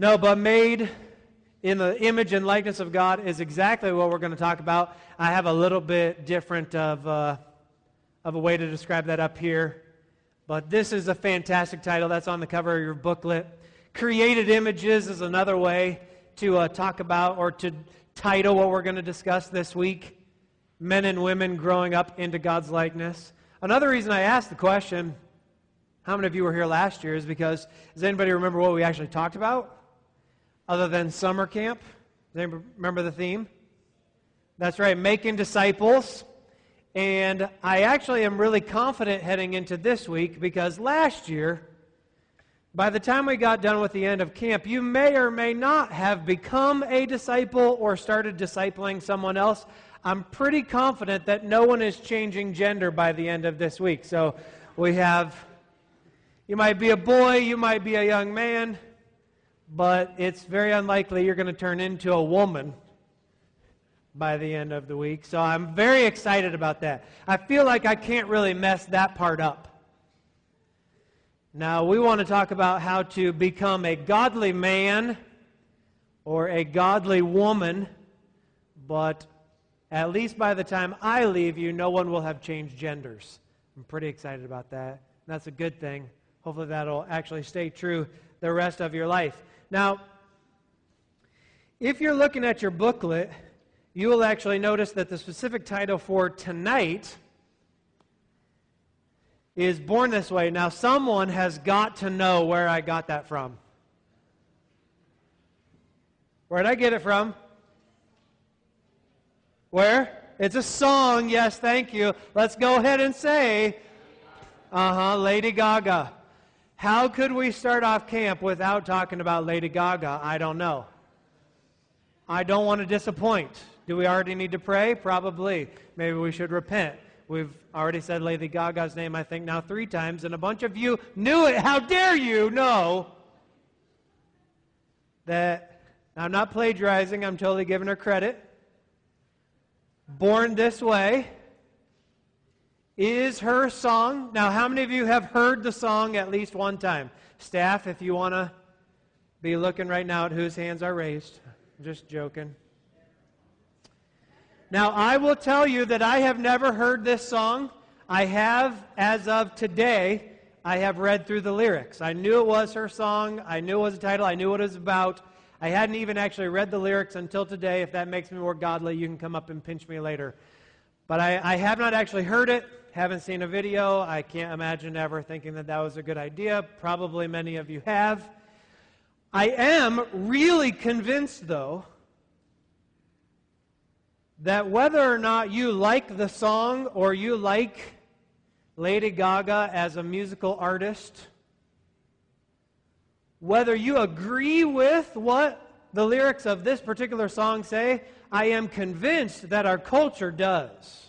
No, but made in the image and likeness of God is exactly what we're going to talk about. I have a little bit different of a way to describe that up here. But this is a fantastic title. That's on the cover of your booklet. Created images is another way to talk about or to title what we're going to discuss this week. Men and women growing up into God's likeness. Another reason I asked the question, how many of you were here last year, is because, does anybody remember what we actually talked about? Other than summer camp? Does anybody remember the theme? That's right, making disciples. And I actually am really confident heading into this week because last year, by the time we got done with the end of camp, you may or may not have become a disciple or started discipling someone else. I'm pretty confident that no one is changing gender by the end of this week. So we have, you might be a boy, you might be a young man, but it's very unlikely you're going to turn into a woman by the end of the week. So I'm very excited about that. I feel like I can't really mess that part up. Now, we want to talk about how to become a godly man or a godly woman, but at least by the time I leave you, no one will have changed genders. I'm pretty excited about that. That's a good thing. Hopefully that'll actually stay true the rest of your life. Now, if you're looking at your booklet, you will actually notice that the specific title for tonight is Born This Way. Now, someone has got to know where I got that from. Where did I get it from? Where? It's a song. Yes, thank you. Let's go ahead and say, Lady Gaga. How could we start off camp without talking about Lady Gaga? I don't know. I don't want to disappoint. Do we already need to pray? Probably. Maybe we should repent. We've already said Lady Gaga's name, I think, now 3 times, and a bunch of you knew it. How dare you know that I'm not plagiarizing. I'm totally giving her credit. Born This Way is her song. Now, how many of you have heard the song at least one time? Staff, if you want to be looking right now at whose hands are raised. I'm just joking. Now, I will tell you that I have never heard this song. I have, as of today, I have read through the lyrics. I knew it was her song. I knew it was a title. I knew what it was about. I hadn't even actually read the lyrics until today. If that makes me more godly, you can come up and pinch me later. But I have not actually heard it, haven't seen a video. I can't imagine ever thinking that that was a good idea. Probably many of you have. I am really convinced, though, that whether or not you like the song or you like Lady Gaga as a musical artist, whether you agree with what the lyrics of this particular song say, I am convinced that our culture does.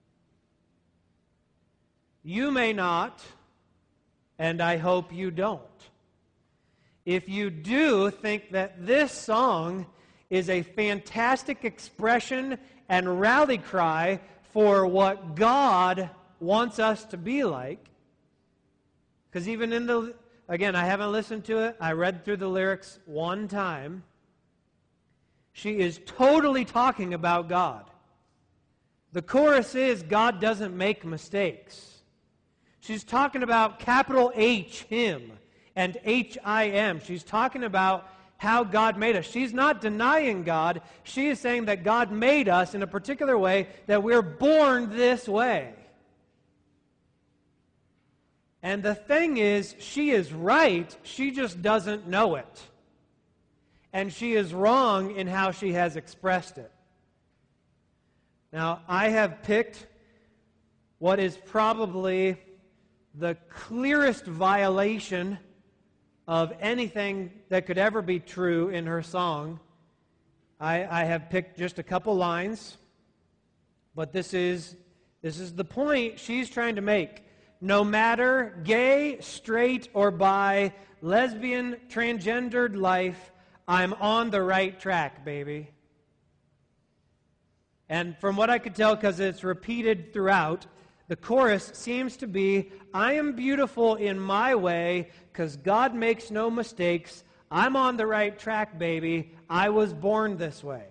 You may not, and I hope you don't. If you do think that this song is a fantastic expression and rally cry for what God wants us to be like, because even in the, again, I haven't listened to it, I read through the lyrics one time, she is totally talking about God. The chorus is, God doesn't make mistakes. She's talking about capital H, Him, and H-I-M. She's talking about how God made us. She's not denying God. She is saying that God made us in a particular way, that we're born this way. And the thing is, she is right, she just doesn't know it. And she is wrong in how she has expressed it. Now, I have picked what is probably the clearest violation of anything that could ever be true in her song. I have picked just a couple lines, but this is the point she's trying to make. No matter gay, straight, or bi, lesbian, transgendered life, I'm on the right track, baby. And from what I could tell, because it's repeated throughout, the chorus seems to be, I am beautiful in my way because God makes no mistakes. I'm on the right track, baby. I was born this way.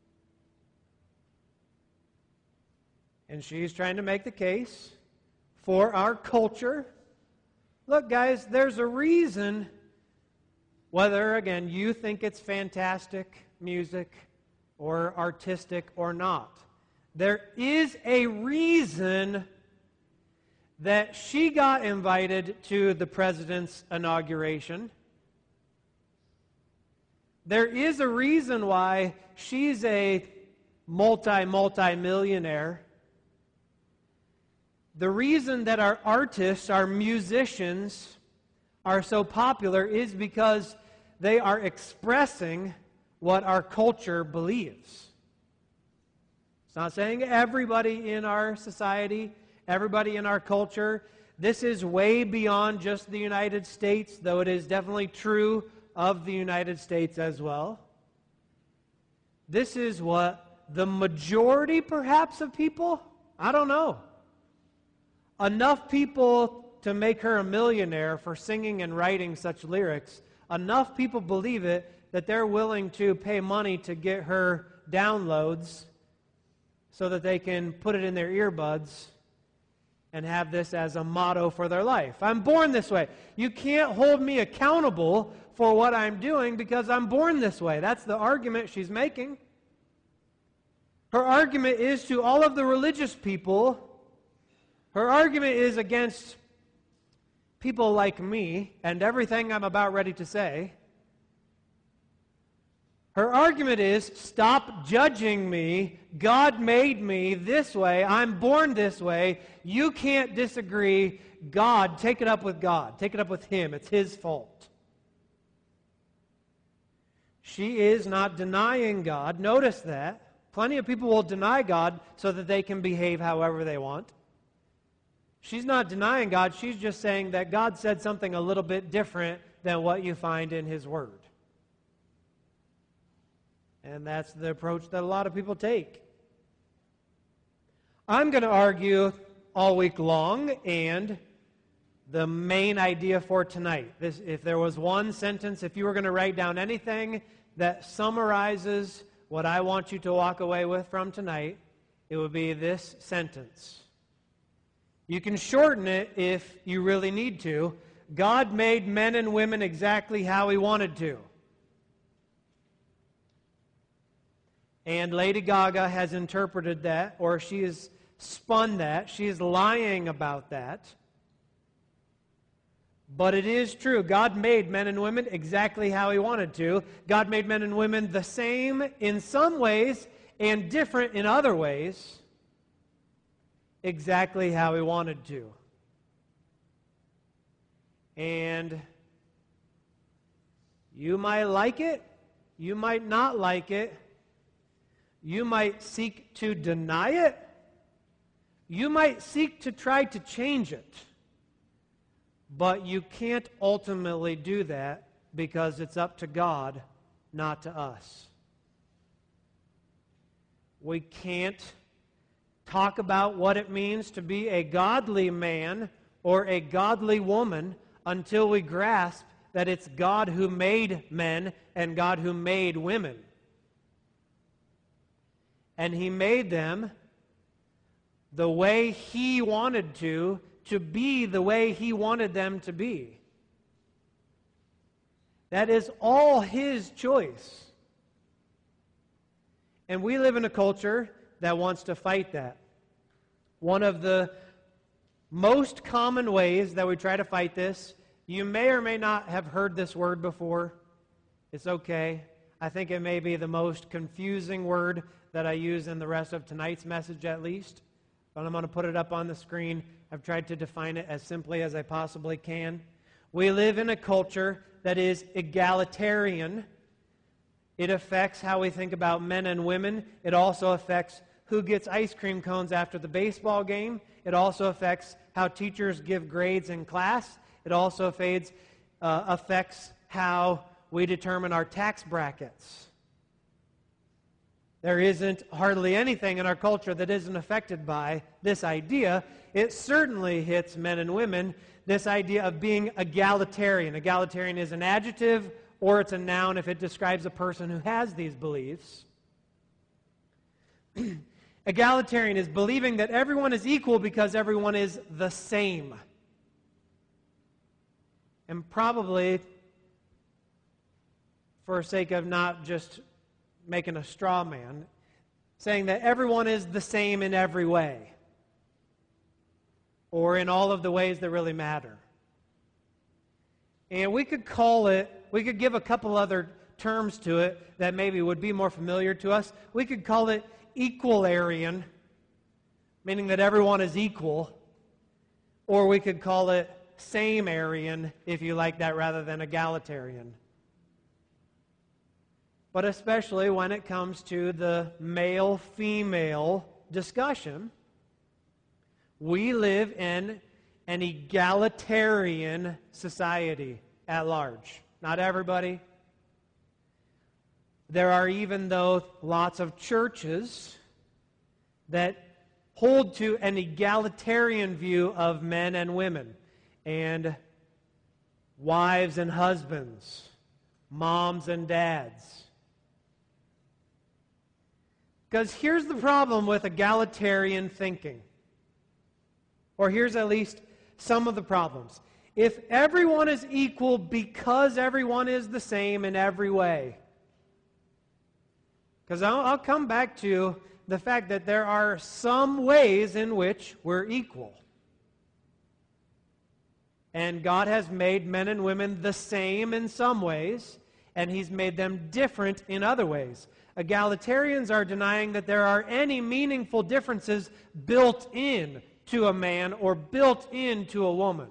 And she's trying to make the case for our culture. Look, guys, there's a reason, whether, again, you think it's fantastic music or artistic or not. There is a reason that she got invited to the president's inauguration. There is a reason why she's a multi-millionaire. The reason that our artists, our musicians, are so popular is because they are expressing what our culture believes. It's not saying everybody in our society, everybody in our culture. This is way beyond just the United States, though it is definitely true of the United States as well. This is what the majority, perhaps, of people, I don't know. Enough people to make her a millionaire for singing and writing such lyrics. Enough people believe it that they're willing to pay money to get her downloads so that they can put it in their earbuds and have this as a motto for their life. I'm born this way. You can't hold me accountable for what I'm doing because I'm born this way. That's the argument she's making. Her argument is to all of the religious people. Her argument is against people like me and everything I'm about ready to say. Her argument is, stop judging me. God made me this way. I'm born this way. You can't disagree. God, take it up with God. Take it up with Him. It's His fault. She is not denying God. Notice that. Plenty of people will deny God so that they can behave however they want. She's not denying God. She's just saying that God said something a little bit different than what you find in His Word. And that's the approach that a lot of people take. I'm going to argue all week long, and the main idea for tonight, if there was one sentence, if you were going to write down anything that summarizes what I want you to walk away with from tonight, it would be this sentence. You can shorten it if you really need to. God made men and women exactly how He wanted to. And Lady Gaga has interpreted that, or she has spun that. She is lying about that. But it is true. God made men and women exactly how He wanted to. God made men and women the same in some ways and different in other ways, exactly how He wanted to. And you might like it. You might not like it. You might seek to deny it. You might seek to try to change it. But you can't ultimately do that because it's up to God, not to us. We can't talk about what it means to be a godly man or a godly woman until we grasp that it's God who made men and God who made women. And He made them the way He wanted to be the way He wanted them to be. That is all His choice. And we live in a culture that wants to fight that. One of the most common ways that we try to fight this, you may or may not have heard this word before. It's okay. I think it may be the most confusing word that I use in the rest of tonight's message at least. But I'm going to put it up on the screen. I've tried to define it as simply as I possibly can. We live in a culture that is egalitarian. It affects how we think about men and women. It also affects who gets ice cream cones after the baseball game. It also affects how teachers give grades in class. It also affects how we determine our tax brackets. There isn't hardly anything in our culture that isn't affected by this idea. It certainly hits men and women, this idea of being egalitarian. Egalitarian is an adjective or it's a noun if it describes a person who has these beliefs. Egalitarian is believing that everyone is equal because everyone is the same. And probably, for sake of not just making a straw man, saying that everyone is the same in every way, or in all of the ways that really matter. And we could give a couple other terms to it that maybe would be more familiar to us. We could call it equalarian, meaning that everyone is equal, or we could call it same-arian, if you like that, rather than egalitarian. But especially when it comes to the male-female discussion, we live in an egalitarian society at large. Not everybody. There are even though lots of churches that hold to an egalitarian view of men and women, and wives and husbands, moms and dads. Because here's the problem with egalitarian thinking, or here's at least some of the problems. If everyone is equal because everyone is the same in every way, because I'll come back to the fact that there are some ways in which we're equal. And God has made men and women the same in some ways, and He's made them different in other ways. Egalitarians are denying that there are any meaningful differences built in to a man or built into a woman.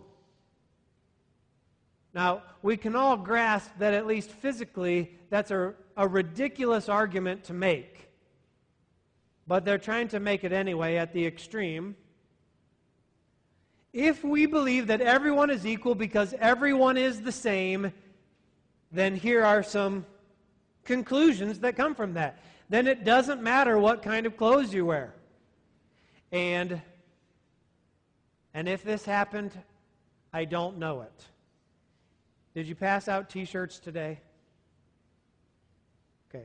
Now, we can all grasp that at least physically that's a ridiculous argument to make. But they're trying to make it anyway at the extreme. If we believe that everyone is equal because everyone is the same, then here are some conclusions that come from that. Then it doesn't matter what kind of clothes you wear. And if this happened, I don't know it. Did you pass out t-shirts today? Okay.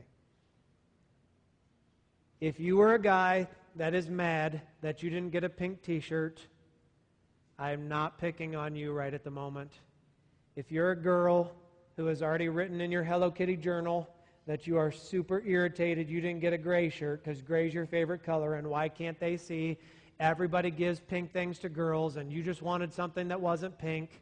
If you were a guy that is mad that you didn't get a pink t-shirt, I'm not picking on you right at the moment. If you're a girl who has already written in your Hello Kitty journal that you are super irritated you didn't get a gray shirt because gray's your favorite color and why can't they see everybody gives pink things to girls and you just wanted something that wasn't pink,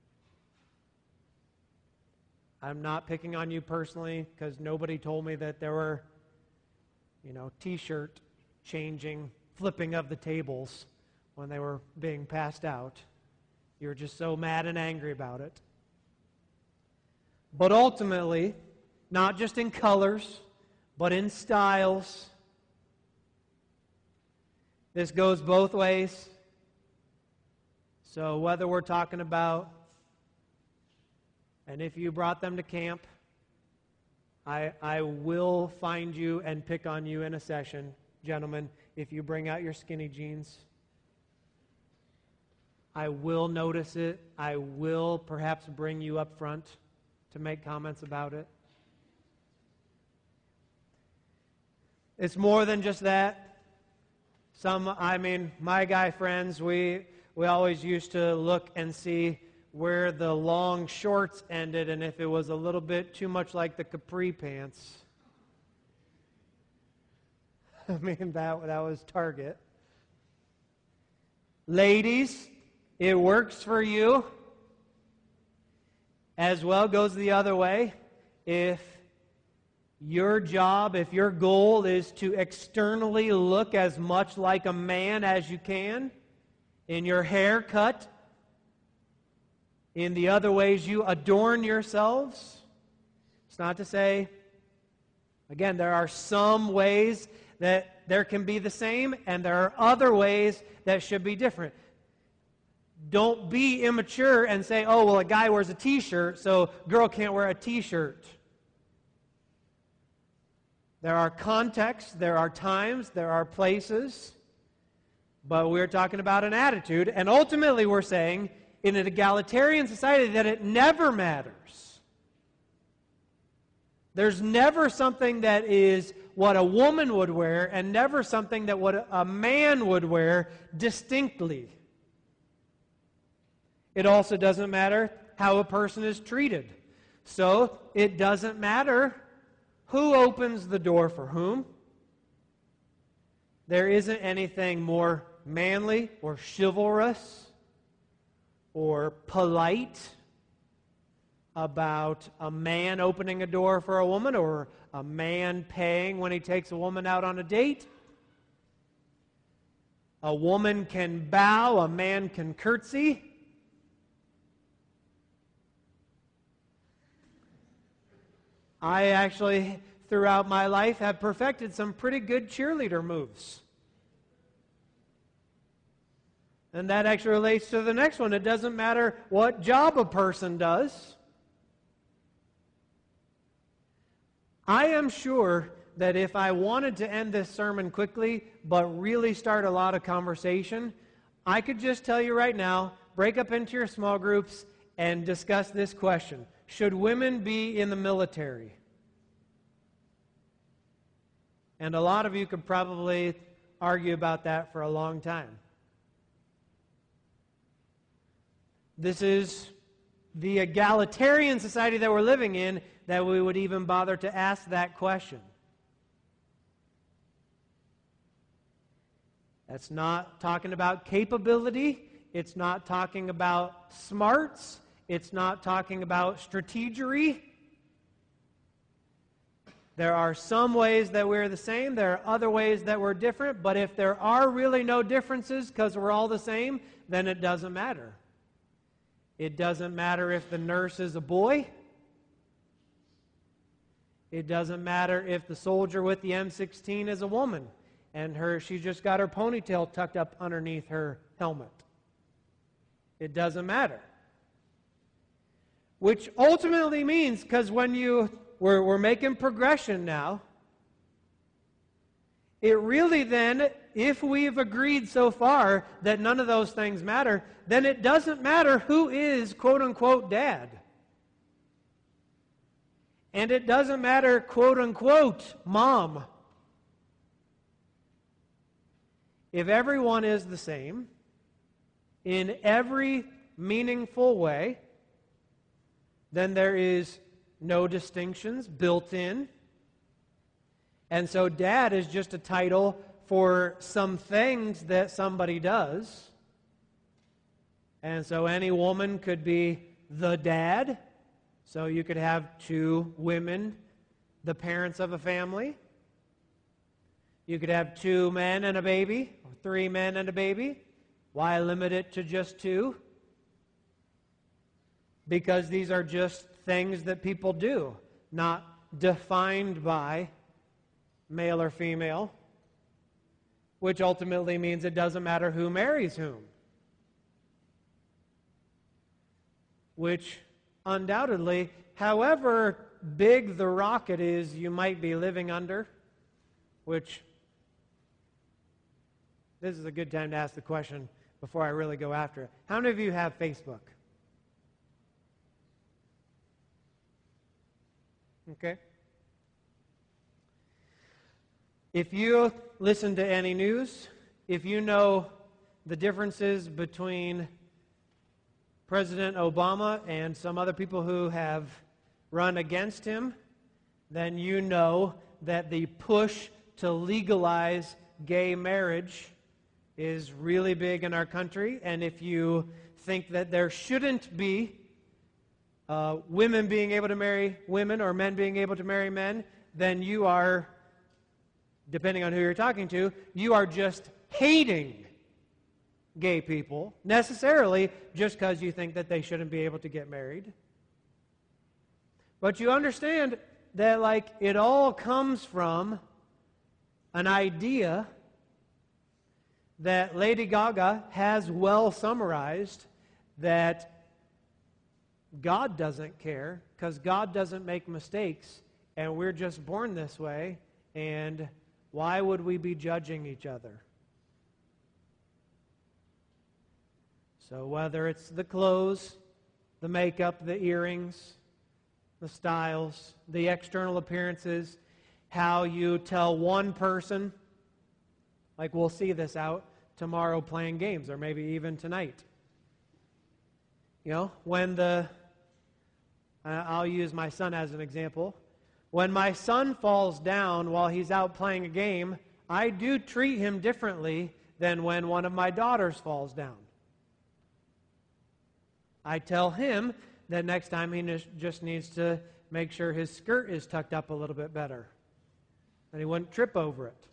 I'm not picking on you personally because nobody told me that there were, t-shirt changing, flipping of the tables when they were being passed out. You were just so mad and angry about it. But ultimately, not just in colors, but in styles, this goes both ways. So whether we're talking about, and if you brought them to camp, I will find you and pick on you in a session, gentlemen, if you bring out your skinny jeans. I will notice it. I will perhaps bring you up front to make comments about it. It's more than just that. My guy friends, we always used to look and see where the long shorts ended and if it was a little bit too much like the capri pants. That was Target. Ladies, it works for you. As well goes the other way. If your job, if your goal is to externally look as much like a man as you can, in your haircut, in the other ways you adorn yourselves, it's not to say, again, there are some ways that there can be the same, and there are other ways that should be different. Don't be immature and say, oh, well, a guy wears a t-shirt, so a girl can't wear a t-shirt. There are contexts, there are times, there are places, but we're talking about an attitude, and ultimately we're saying, in an egalitarian society, that it never matters. There's never something that is what a woman would wear and never something that what a man would wear distinctly. It also doesn't matter how a person is treated. So it doesn't matter who opens the door for whom. There isn't anything more manly or chivalrous or polite about a man opening a door for a woman or a man paying when he takes a woman out on a date. A woman can bow, a man can curtsy. I actually, throughout my life, have perfected some pretty good cheerleader moves. And that actually relates to the next one. It doesn't matter what job a person does. I am sure that if I wanted to end this sermon quickly, but really start a lot of conversation, I could just tell you right now, break up into your small groups and discuss this question. Should women be in the military? And a lot of you could probably argue about that for a long time. This is the egalitarian society that we're living in that we would even bother to ask that question. That's not talking about capability. It's not talking about smarts. It's not talking about strategery. There are some ways that we're the same. There are other ways that we're different. But if there are really no differences because we're all the same, then it doesn't matter. It doesn't matter if the nurse is a boy. It doesn't matter if the soldier with the M16 is a woman and she's just got her ponytail tucked up underneath her helmet. It doesn't matter. Which ultimately means, because when we're making progression now, it really then, if we've agreed so far that none of those things matter, then it doesn't matter who is quote-unquote dad. And it doesn't matter, quote-unquote, mom. If everyone is the same, in every meaningful way, then there is no distinctions built in. And so dad is just a title for some things that somebody does. And so any woman could be the dad. So you could have two women, the parents of a family. You could have two men and a baby, or three men and a baby. Why limit it to just two? Because these are just things that people do, not defined by male or female, which ultimately means it doesn't matter who marries whom. Which undoubtedly, however big the rocket is you might be living under, which this is a good time to ask the question before I really go after it. How many of you have Facebook? Okay. If you listen to any news, if you know the differences between President Obama and some other people who have run against him, then you know that the push to legalize gay marriage is really big in our country. And if you think that there shouldn't be women being able to marry women or men being able to marry men, then you are, depending on who you're talking to, you are just hating gay people, necessarily just because you think that they shouldn't be able to get married. But you understand that, like, it all comes from an idea that Lady Gaga has well summarized, that God doesn't care because God doesn't make mistakes and we're just born this way, and why would we be judging each other? So whether it's the clothes, the makeup, the earrings, the styles, the external appearances, how you tell one person, like we'll see this out tomorrow playing games, or maybe even tonight. You know, I'll use my son as an example. When my son falls down while he's out playing a game, I do treat him differently than when one of my daughters falls down. I tell him that next time he just needs to make sure his skirt is tucked up a little bit better, and he wouldn't trip over it.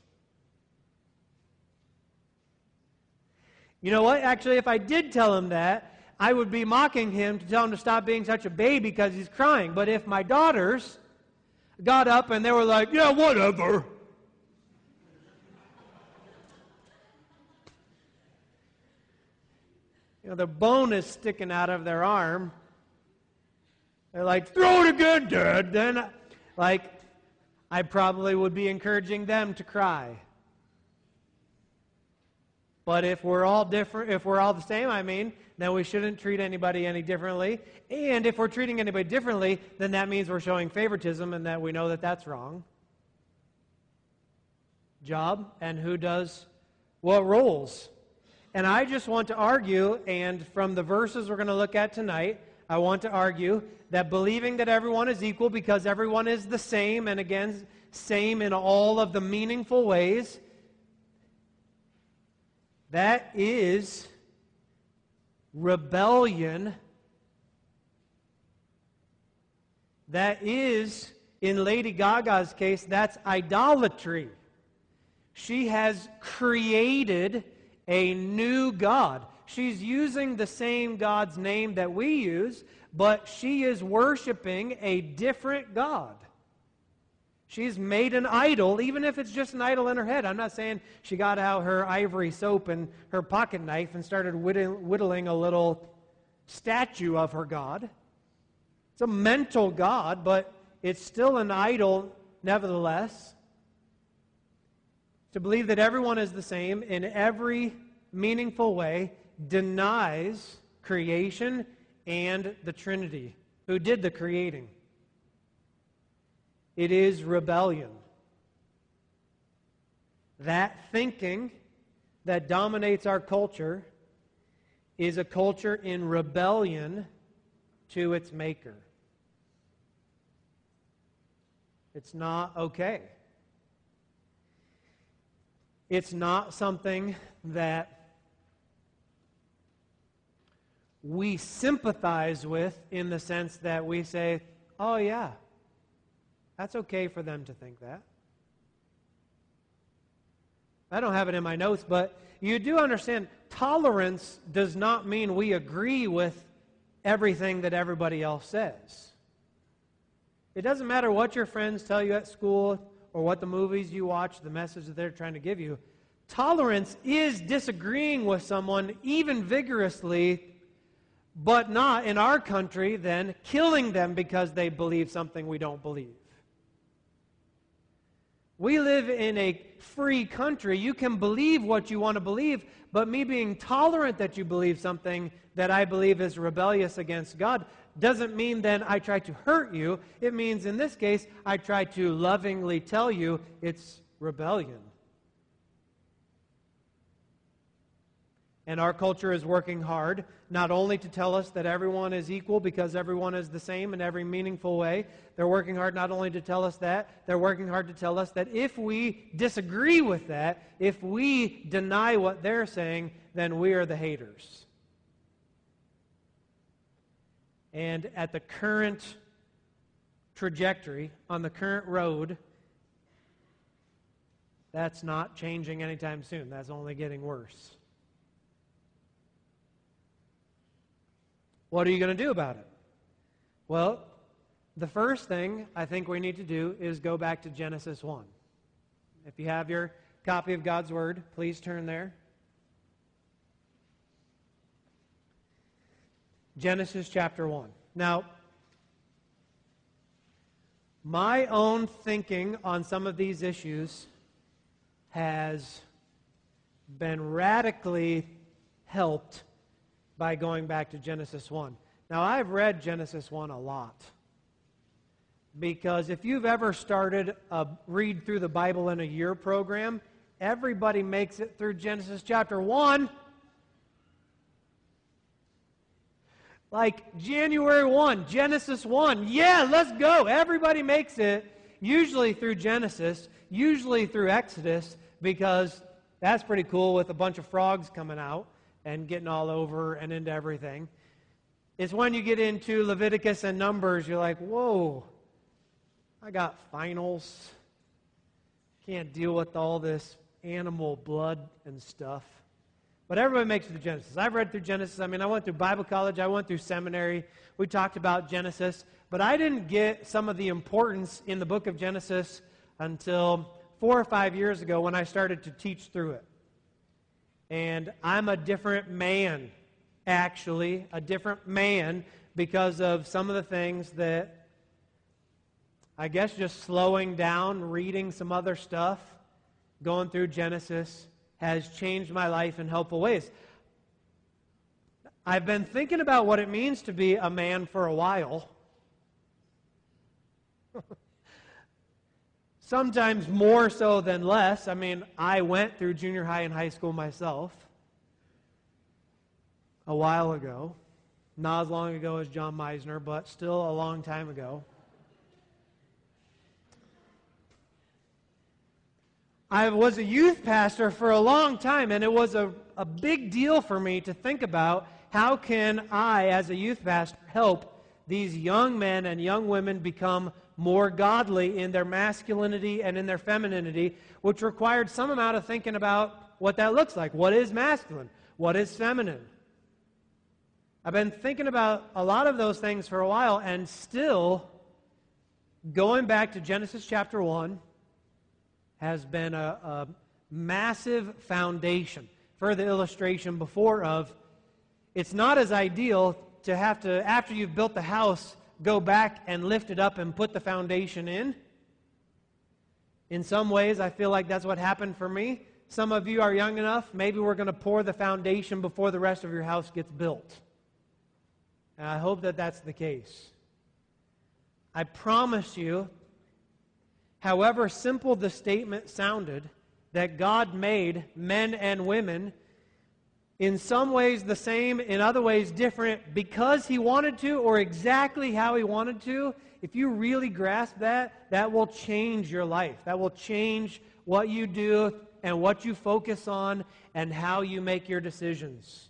You know what? Actually, if I did tell him that, I would be mocking him to tell him to stop being such a baby because he's crying. But if my daughters got up and they were like, yeah, whatever. You know, the bone is sticking out of their arm. They're like, throw it again, Dad. Then, I probably would be encouraging them to cry. But if we're all different, if we're all the same, then we shouldn't treat anybody any differently. And if we're treating anybody differently, then that means we're showing favoritism, and that we know that that's wrong. Job, and who does what roles. And I just want to argue, and from the verses we're going to look at tonight, I want to argue that believing that everyone is equal because everyone is the same, and again, same in all of the meaningful ways, that is rebellion. That is, in Lady Gaga's case, that's idolatry. She has created a new God. She's using the same God's name that we use, but she is worshiping a different God. She's made an idol, even if it's just an idol in her head. I'm not saying she got out her ivory soap and her pocket knife and started whittling a little statue of her God. It's a mental God, but it's still an idol nevertheless. To believe that everyone is the same in every meaningful way denies creation and the Trinity, who did the creating. It is rebellion. That thinking that dominates our culture is a culture in rebellion to its maker. It's not okay. It's not something that we sympathize with in the sense that we say, oh yeah, that's okay for them to think that. I don't have it in my notes, but you do understand, tolerance does not mean we agree with everything that everybody else says. It doesn't matter what your friends tell you at school or what the movies you watch, the message that they're trying to give you. Tolerance is disagreeing with someone even vigorously, but not in our country then killing them because they believe something we don't believe. We live in a free country. You can believe what you want to believe, but me being tolerant that you believe something that I believe is rebellious against God doesn't mean then I try to hurt you. It means in this case, I try to lovingly tell you it's rebellion. And our culture is working hard not only to tell us that everyone is equal because everyone is the same in every meaningful way. They're working hard not only to tell us that, they're working hard to tell us that if we disagree with that, if we deny what they're saying, then we are the haters. And at the current trajectory, on the current road, that's not changing anytime soon. That's only getting worse. What are you going to do about it? Well, the first thing I think we need to do is go back to Genesis 1. If you have your copy of God's Word, please turn there. Genesis chapter 1. Now, my own thinking on some of these issues has been radically helped by going back to Genesis 1. Now, I've read Genesis 1 a lot. Because if you've ever started a read through the Bible in a year program, everybody makes it through Genesis chapter 1. Like January 1, Genesis 1. Yeah, let's go. Everybody makes it, usually through Genesis, usually through Exodus, because that's pretty cool with a bunch of frogs coming out and getting all over and into everything. It's when you get into Leviticus and Numbers, you're like, whoa, I got finals. Can't deal with all this animal blood and stuff. But everybody makes it through Genesis. I've read through Genesis. I went through Bible college. I went through seminary. We talked about Genesis. But I didn't get some of the importance in the book of Genesis until 4 or 5 years ago when I started to teach through it. And I'm a different man, actually, a different man because of some of the things that, I guess, just slowing down, reading some other stuff, going through Genesis, has changed my life in helpful ways. I've been thinking about what it means to be a man for a while. Sometimes more so than less. I went through junior high and high school myself a while ago. Not as long ago as John Meisner, but still a long time ago. I was a youth pastor for a long time, and it was a big deal for me to think about how can I, as a youth pastor, help these young men and young women become more godly in their masculinity and in their femininity, which required some amount of thinking about what that looks like. What is masculine? What is feminine? I've been thinking about a lot of those things for a while, and still going back to Genesis chapter 1 has been a massive foundation. Further illustration before of, it's not as ideal to have to, after you've built the house, go back and lift it up and put the foundation in. In some ways, I feel like that's what happened for me. Some of you are young enough, maybe we're going to pour the foundation before the rest of your house gets built. And I hope that that's the case. I promise you, however simple the statement sounded, that God made men and women in some ways the same, in other ways different, because He wanted to or exactly how He wanted to, if you really grasp that, that will change your life. That will change what you do and what you focus on and how you make your decisions.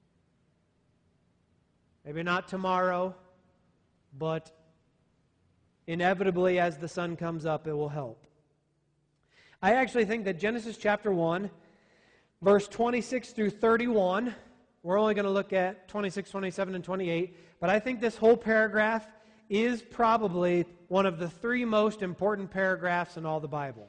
Maybe not tomorrow, but inevitably as the sun comes up, it will help. I actually think that Genesis chapter 1, verse 26 through 31, we're only going to look at 26, 27, and 28, but I think this whole paragraph is probably one of the 3 most important paragraphs in all the Bible.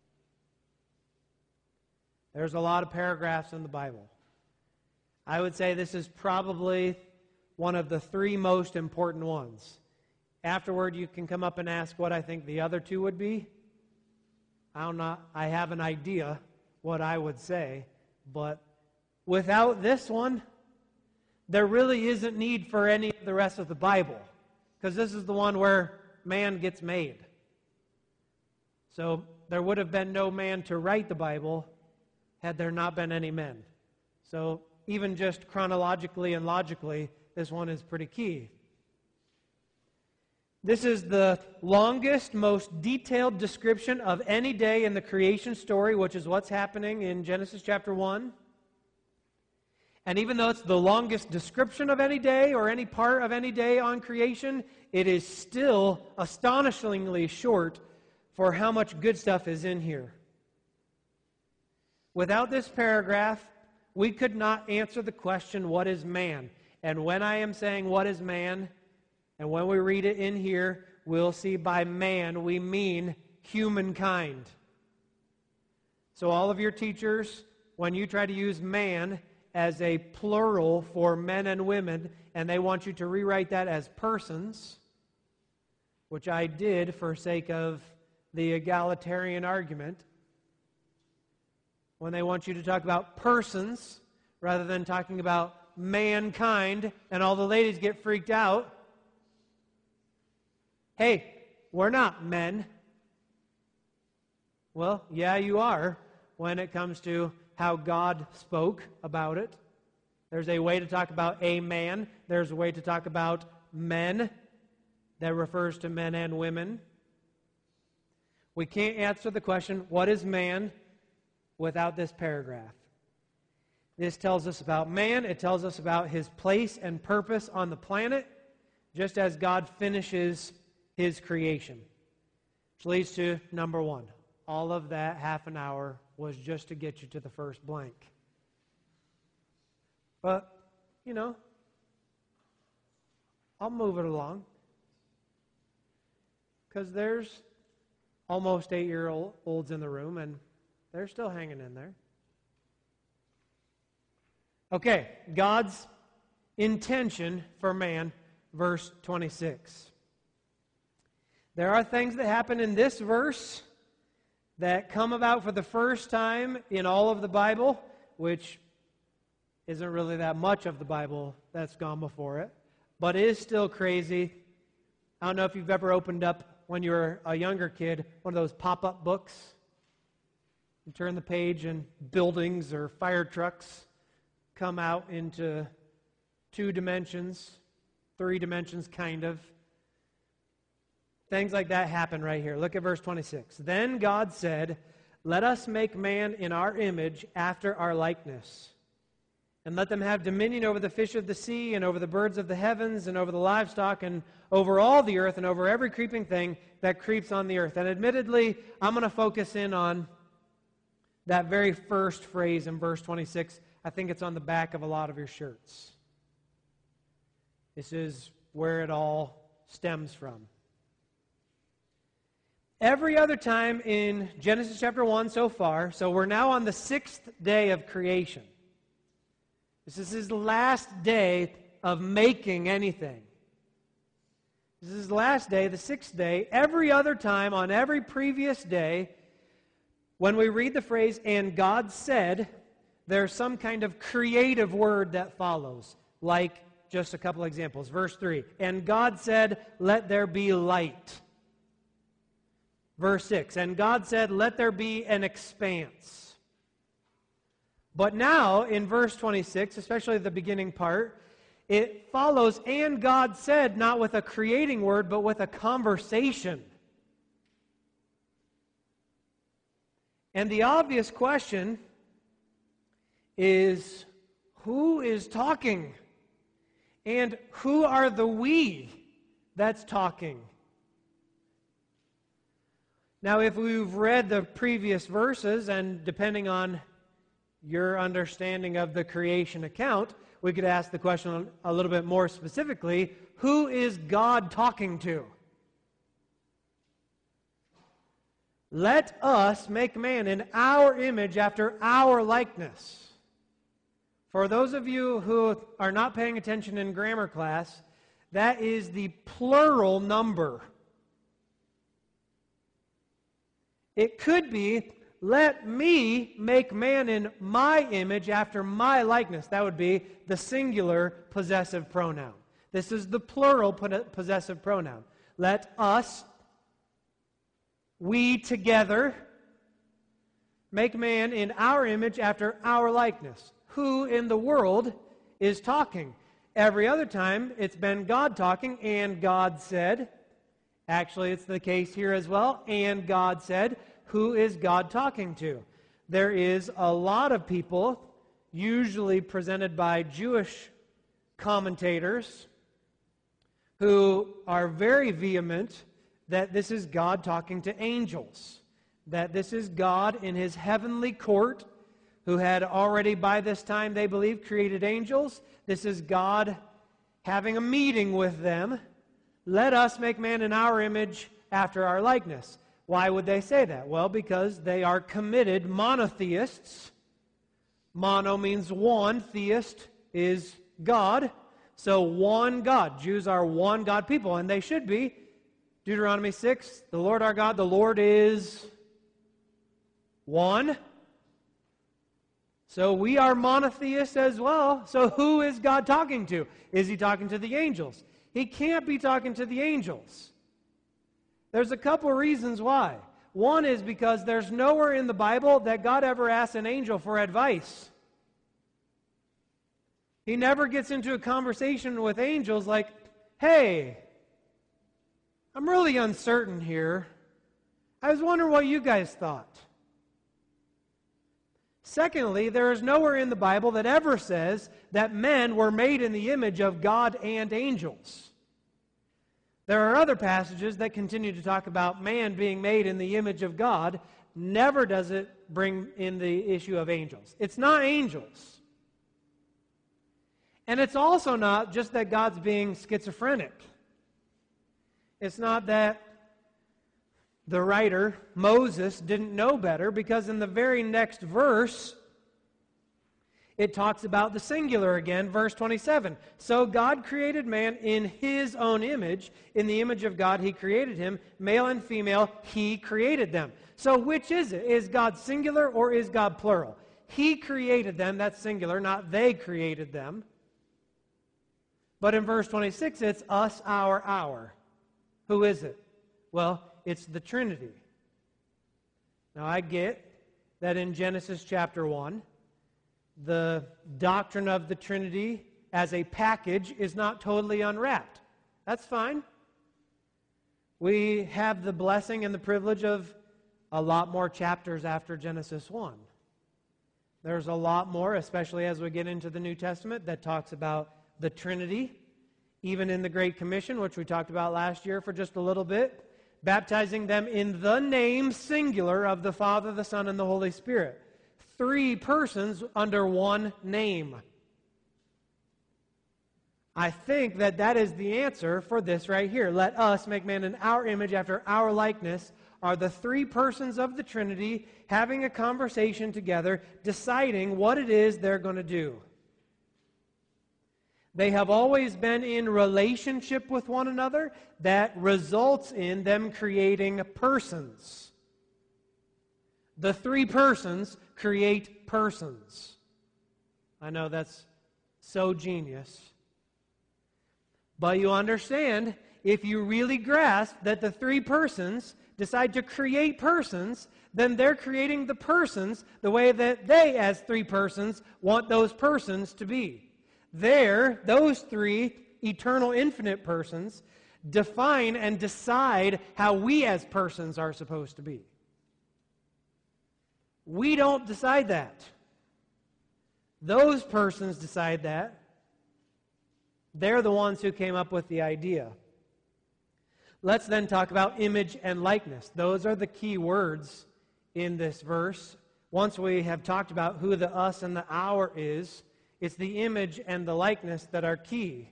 There's a lot of paragraphs in the Bible. I would say this is probably one of the 3 most important ones. Afterward, you can come up and ask what I think the other 2 would be. I have an idea what I would say, but without this one, there really isn't need for any of the rest of the Bible, because this is the one where man gets made. So there would have been no man to write the Bible had there not been any men. So even just chronologically and logically, this one is pretty key. This is the longest, most detailed description of any day in the creation story, which is what's happening in Genesis chapter 1. And even though it's the longest description of any day or any part of any day on creation, it is still astonishingly short for how much good stuff is in here. Without this paragraph, we could not answer the question, what is man? And when I am saying what is man, and when we read it in here, we'll see by man we mean humankind. So all of your teachers, when you try to use man as a plural for men and women, and they want you to rewrite that as persons, which I did for sake of the egalitarian argument, when they want you to talk about persons rather than talking about mankind, and all the ladies get freaked out, hey, we're not men. Well, yeah, you are when it comes to how God spoke about it. There's a way to talk about a man. There's a way to talk about men that refers to men and women. We can't answer the question, what is man, without this paragraph. This tells us about man. It tells us about his place and purpose on the planet, just as God finishes his creation. Which leads to number one. All of that half an hour was just to get you to the first blank. But, I'll move it along. Because there's almost 8-year-olds in the room, and they're still hanging in there. Okay, God's intention for man, verse 26. There are things that happen in this verse that come about for the first time in all of the Bible, which isn't really that much of the Bible that's gone before it, but is still crazy. I don't know if you've ever opened up, when you were a younger kid, one of those pop-up books. You turn the page and buildings or fire trucks come out into 2 dimensions, 3 dimensions kind of. Things like that happen right here. Look at verse 26. Then God said, "Let us make man in our image after our likeness, and let them have dominion over the fish of the sea, and over the birds of the heavens, and over the livestock, and over all the earth, and over every creeping thing that creeps on the earth." And admittedly, I'm going to focus in on that very first phrase in verse 26. I think it's on the back of a lot of your shirts. This is where it all stems from. Every other time in Genesis chapter 1 so far, so we're now on the 6th day of creation. This is his last day of making anything. This is his last day, the 6th day. Every other time, on every previous day, when we read the phrase, "and God said," there's some kind of creative word that follows. Like, just a couple examples. Verse 3, "And God said, let there be light." Verse 6, "And God said, let there be an expanse." But now, in verse 26, especially the beginning part, it follows, "And God said," not with a creating word, but with a conversation. And the obvious question is, who is talking? And who are the we that's talking? Now, if we've read the previous verses, and depending on your understanding of the creation account, we could ask the question a little bit more specifically, who is God talking to? Let us make man in our image after our likeness. For those of you who are not paying attention in grammar class, that is the plural number. It could be, let me make man in my image after my likeness. That would be the singular possessive pronoun. This is the plural possessive pronoun. Let us, we together, make man in our image after our likeness. Who in the world is talking? Every other time it's been God talking, and God said. Actually, it's the case here as well. And God said, who is God talking to? There is a lot of people, usually presented by Jewish commentators, who are very vehement that this is God talking to angels, that this is God in his heavenly court, who had already by this time, they believe, created angels. This is God having a meeting with them. Let us make man in our image after our likeness. Why would they say that? Well, because they are committed monotheists. Mono means one, theist is God. So one God. Jews are one God people, and they should be. Deuteronomy 6, the Lord our God, the Lord is one. So we are monotheists as well. So who is God talking to? Is he talking to the angels? He can't be talking to the angels. There's a couple reasons why. One is because there's nowhere in the Bible that God ever asks an angel for advice. He never gets into a conversation with angels like, hey, I'm really uncertain here. I was wondering what you guys thought. Secondly, there is nowhere in the Bible that ever says that men were made in the image of God and angels. There are other passages that continue to talk about man being made in the image of God. Never does it bring in the issue of angels. It's not angels. And it's also not just that God's being schizophrenic. It's not that the writer, Moses, didn't know better, because in the very next verse, it talks about the singular again, verse 27. So God created man in His own image. In the image of God He created him. Male and female He created them. So which is it? Is God singular or is God plural? He created them, that's singular, not they created them. But in verse 26, it's us, our. Who is it? Well, it's the Trinity. Now I get that in Genesis chapter 1, the doctrine of the Trinity as a package is not totally unwrapped. That's fine. We have the blessing and the privilege of a lot more chapters after Genesis 1. There's a lot more, especially as we get into the New Testament, that talks about the Trinity, even in the Great Commission, which we talked about last year for just a little bit, baptizing them in the name singular of the Father, the Son, and the Holy Spirit. 3 persons under one name. I think that that is the answer for this right here. Let us make man in our image after our likeness are the 3 persons of the Trinity having a conversation together, deciding what it is they're going to do. They have always been in relationship with one another that results in them creating persons. The 3 persons create persons. I know that's so genius. But you understand, if you really grasp that the 3 persons decide to create persons, then they're creating the persons the way that they, as 3 persons, want those persons to be. Those 3 eternal, infinite persons define and decide how we as persons are supposed to be. We don't decide that. Those persons decide that. They're the ones who came up with the idea. Let's then talk about image and likeness. Those are the key words in this verse. Once we have talked about who the us and the our is, it's the image and the likeness that are key.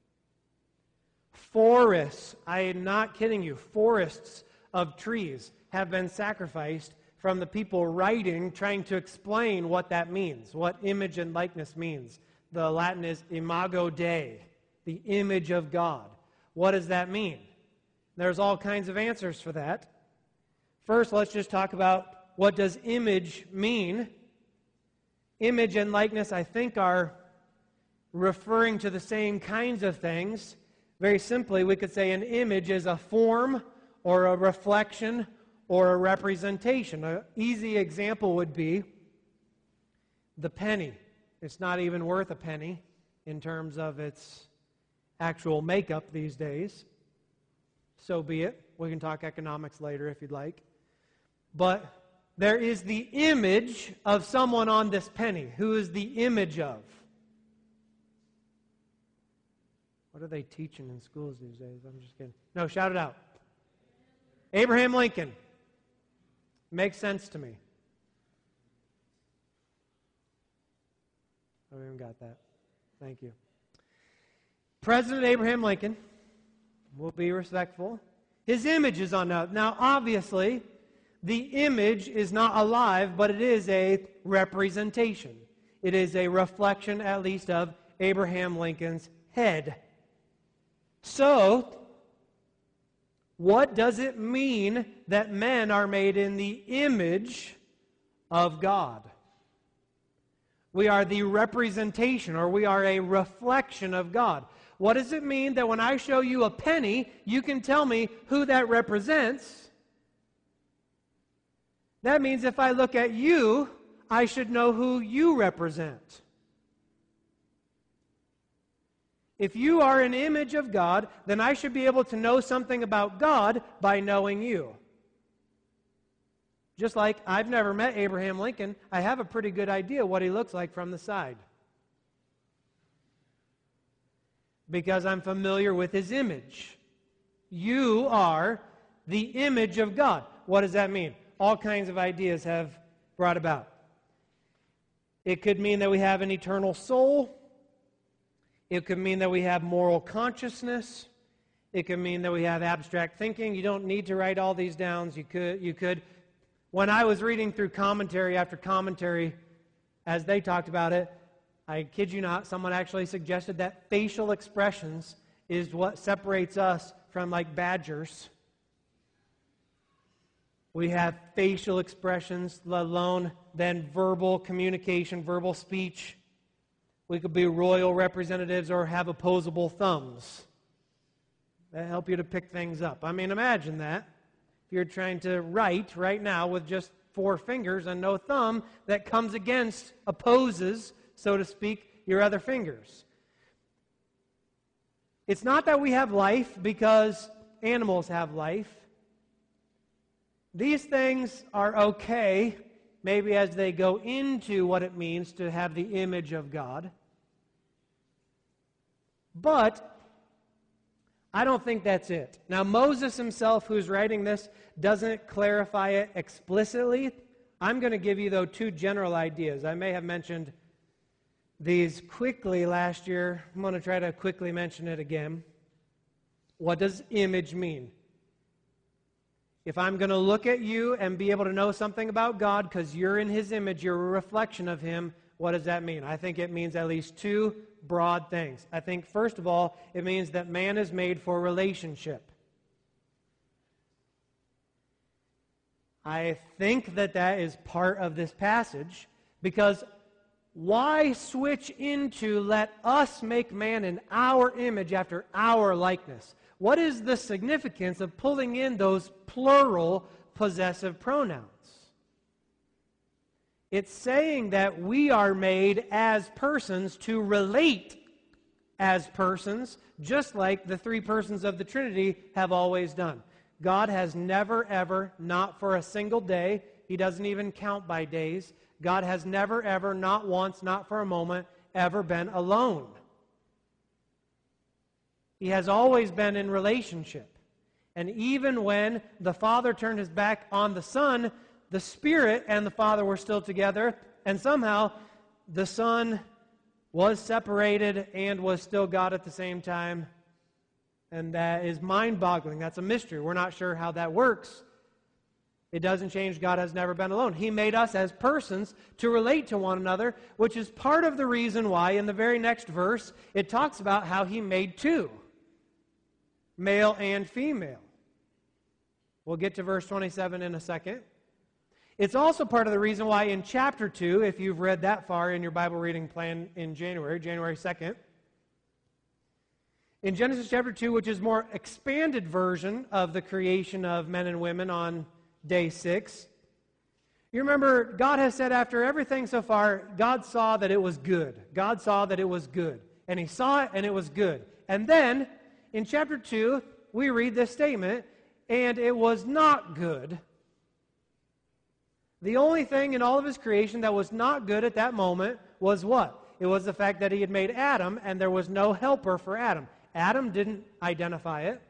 Forests, I am not kidding you, forests of trees have been sacrificed from the people writing, trying to explain what that means, what image and likeness means. The Latin is imago Dei, the image of God. What does that mean? There's all kinds of answers for that. First, let's just talk about what does image mean. Image and likeness, I think, are referring to the same kinds of things. Very simply, we could say an image is a form or a reflection or a representation. An easy example would be the penny. It's not even worth a penny in terms of its actual makeup these days. So be it. We can talk economics later if you'd like. But there is the image of someone on this penny. Who is the image of? What are they teaching in schools these days? I'm just kidding. No, shout it out. Abraham Lincoln. Makes sense to me. I haven't got that. Thank you. President Abraham Lincoln, we'll be respectful. His image is on now. Now, obviously, the image is not alive, but it is a representation. It is a reflection, at least, of Abraham Lincoln's head. So, what does it mean that men are made in the image of God? We are the representation, or we are a reflection of God. What does it mean that when I show you a penny, you can tell me who that represents? That means if I look at you, I should know who you represent. If you are an image of God, then I should be able to know something about God by knowing you. Just like I've never met Abraham Lincoln, I have a pretty good idea what he looks like from the side. Because I'm familiar with his image. You are the image of God. What does that mean? All kinds of ideas have brought about. It could mean that we have an eternal soul. It could mean that we have moral consciousness. It could mean that we have abstract thinking. You don't need to write all these down. You could. When I was reading through commentary after commentary, as they talked about it, I kid you not, someone actually suggested that facial expressions is what separates us from like badgers. We have facial expressions, let alone then verbal communication, verbal speech. We could be royal representatives or have opposable thumbs. That help you to pick things up. I mean, imagine that. If you're trying to write right now with just 4 fingers and no thumb, that comes against, opposes, so to speak, your other fingers. It's not that we have life because animals have life. These things are okay, maybe as they go into what it means to have the image of God. But I don't think that's it. Now, Moses himself, who's writing this, doesn't clarify it explicitly. I'm going to give you, though, 2 general ideas. I may have mentioned these quickly last year. I'm going to try to quickly mention it again. What does image mean? If I'm going to look at you and be able to know something about God because you're in His image, you're a reflection of Him, what does that mean? I think it means at least 2 broad things. I think, first of all, it means that man is made for relationship. I think that that is part of this passage, because why switch into let us make man in our image after our likeness? What is the significance of pulling in those plural possessive pronouns? It's saying that we are made as persons to relate as persons, just like the 3 persons of the Trinity have always done. God has never, ever, not for a single day, He doesn't even count by days, God has never, ever, not once, not for a moment, ever been alone. He has always been in relationship. And even when the Father turned His back on the Son, the Spirit and the Father were still together, and somehow the Son was separated and was still God at the same time. And that is mind-boggling. That's a mystery. We're not sure how that works. It doesn't change. God has never been alone. He made us as persons to relate to one another, which is part of the reason why in the very next verse it talks about how He made 2, male and female. We'll get to verse 27 in a second. It's also part of the reason why in chapter 2, if you've read that far in your Bible reading plan in January 2nd, in Genesis chapter 2, which is more expanded version of the creation of men and women on day 6, you remember God has said after everything so far, God saw that it was good. God saw that it was good. And He saw it and it was good. And then in chapter 2, we read this statement, and it was not good. The only thing in all of His creation that was not good at that moment was what? It was the fact that He had made Adam, and there was no helper for Adam. Adam didn't identify it.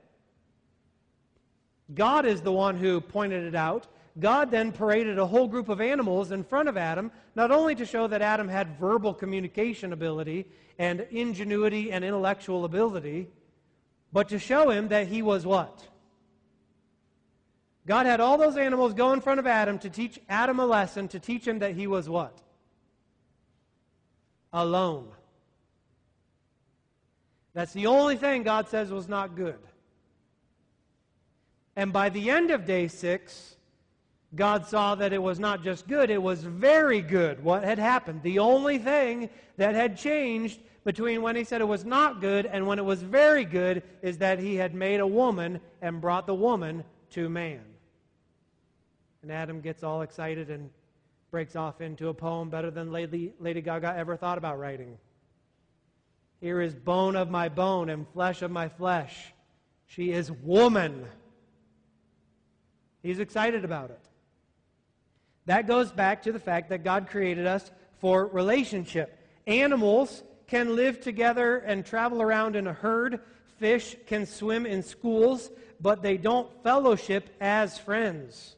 God is the one who pointed it out. God then paraded a whole group of animals in front of Adam, not only to show that Adam had verbal communication ability and ingenuity and intellectual ability, but to show him that he was what? God had all those animals go in front of Adam to teach Adam a lesson, to teach him that he was what? Alone. That's the only thing God says was not good. And by the end of day 6, God saw that it was not just good, it was very good what had happened. The only thing that had changed between when he said it was not good and when it was very good is that he had made a woman and brought the woman to man. And Adam gets all excited and breaks off into a poem better than Lady Gaga ever thought about writing. Here is bone of my bone and flesh of my flesh. She is woman. He's excited about it. That goes back to the fact that God created us for relationship. Animals can live together and travel around in a herd. Fish can swim in schools, but they don't fellowship as friends.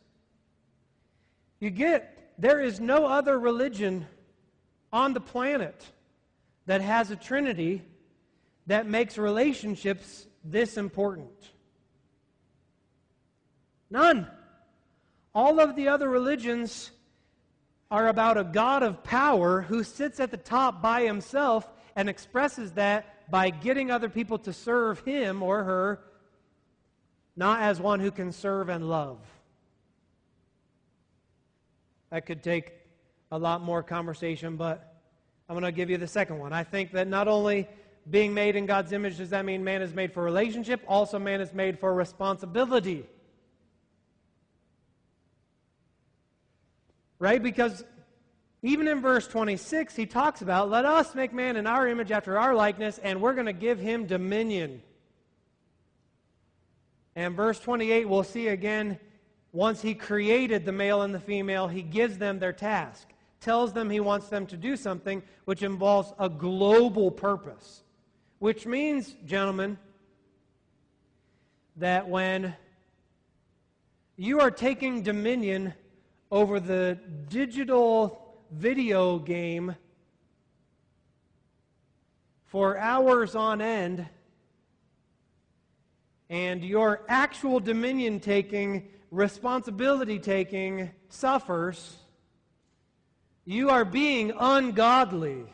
There is no other religion on the planet that has a Trinity that makes relationships this important. None. All of the other religions are about a God of power who sits at the top by himself and expresses that by getting other people to serve him or her, not as one who can serve and love. That could take a lot more conversation, but I'm going to give you the second one. I think that not only being made in God's image does that mean man is made for relationship, also man is made for responsibility. Right? Because even in verse 26, he talks about, let us make man in our image after our likeness, and we're going to give him dominion. And verse 28, we'll see again, once he created the male and the female, he gives them their task, tells them he wants them to do something which involves a global purpose. Which means, gentlemen, that when you are taking dominion over the digital video game for hours on end, and your actual dominion taking, responsibility taking suffers, you are being ungodly.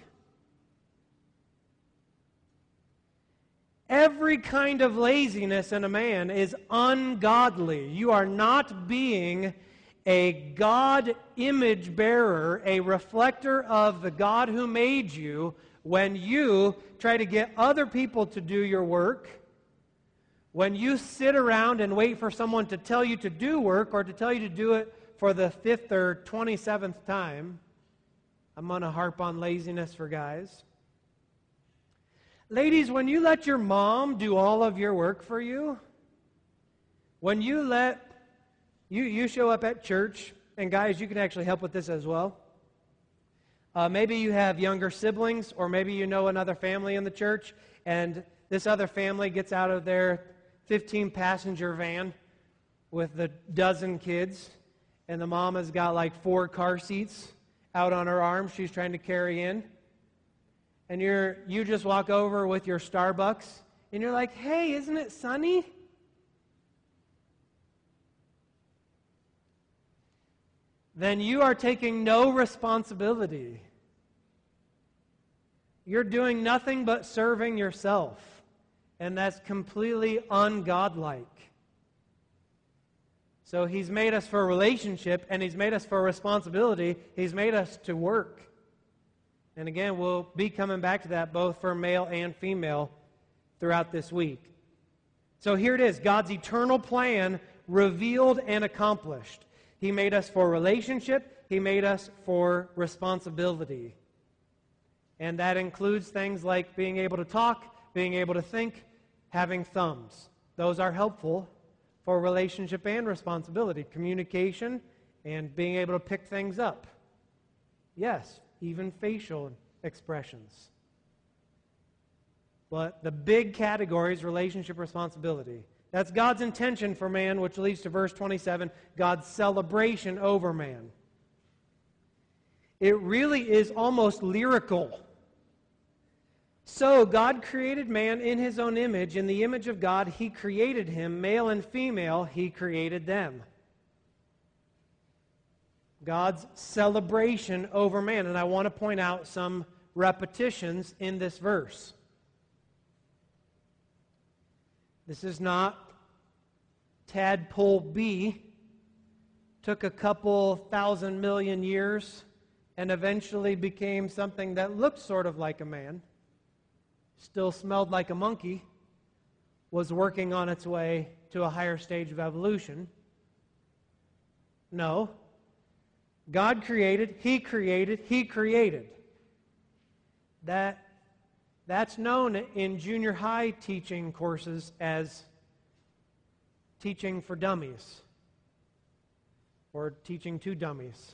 Every kind of laziness in a man is ungodly. You are not being a God image bearer, a reflector of the God who made you, when you try to get other people to do your work, when you sit around and wait for someone to tell you to do work or to tell you to do it for the 5th or 27th time. I'm going to harp on laziness for guys. Ladies, when you let your mom do all of your work for you, when you let you show up at church, and guys, you can actually help with this as well. Maybe you have younger siblings, or maybe you know another family in the church, and this other family gets out of their 15-passenger van with the dozen kids, and the mom has got like 4 car seats out on her arm she's trying to carry in. And you just walk over with your Starbucks, and you're like, hey, isn't it sunny? Then you are taking no responsibility. You're doing nothing but serving yourself. And that's completely ungodlike. So he's made us for a relationship, and he's made us for a responsibility. He's made us to work. And again, we'll be coming back to that both for male and female throughout this week. So here it is, God's eternal plan revealed and accomplished. He made us for relationship. He made us for responsibility. And that includes things like being able to talk, being able to think, having thumbs. Those are helpful for relationship and responsibility. Communication and being able to pick things up. Yes, even facial expressions. But the big category is relationship responsibility. That's God's intention for man, which leads to verse 27, God's celebration over man. It really is almost lyrical. So God created man in his own image. In the image of God, he created him. Male and female, he created them. God's celebration over man. And I want to point out some repetitions in this verse. This is not tadpole B. took a couple thousand million years and eventually became something that looked sort of like a man, still smelled like a monkey, was working on its way to a higher stage of evolution. No. God created, He created, He created. That's known in junior high teaching courses as teaching for dummies or teaching to dummies.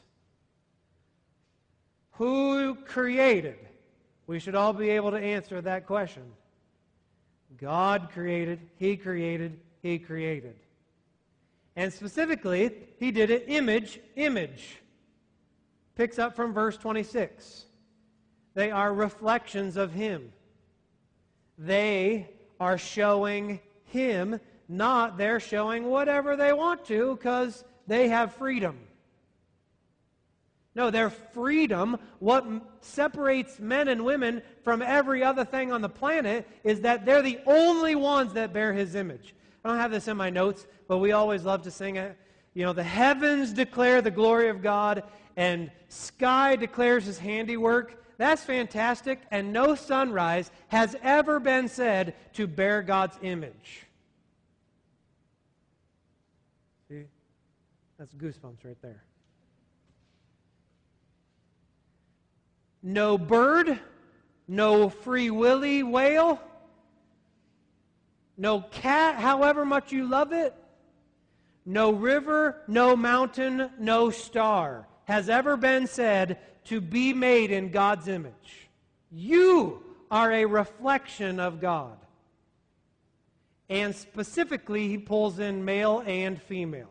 Who created? We should all be able to answer that question. God created, He created, He created. And specifically, He did it image. Picks up from verse 26. They are reflections of Him. They are showing Him, not they're showing whatever they want to because they have freedom. No, their freedom, what separates men and women from every other thing on the planet, is that they're the only ones that bear His image. I don't have this in my notes, but we always love to sing it. You know, the heavens declare the glory of God, and sky declares His handiwork. That's fantastic, and no sunrise has ever been said to bear God's image. See? That's goosebumps right there. No bird, no free willy whale, no cat, however much you love it, no river, no mountain, no star has ever been said to be made in God's image. You are a reflection of God. And specifically, He pulls in male and female.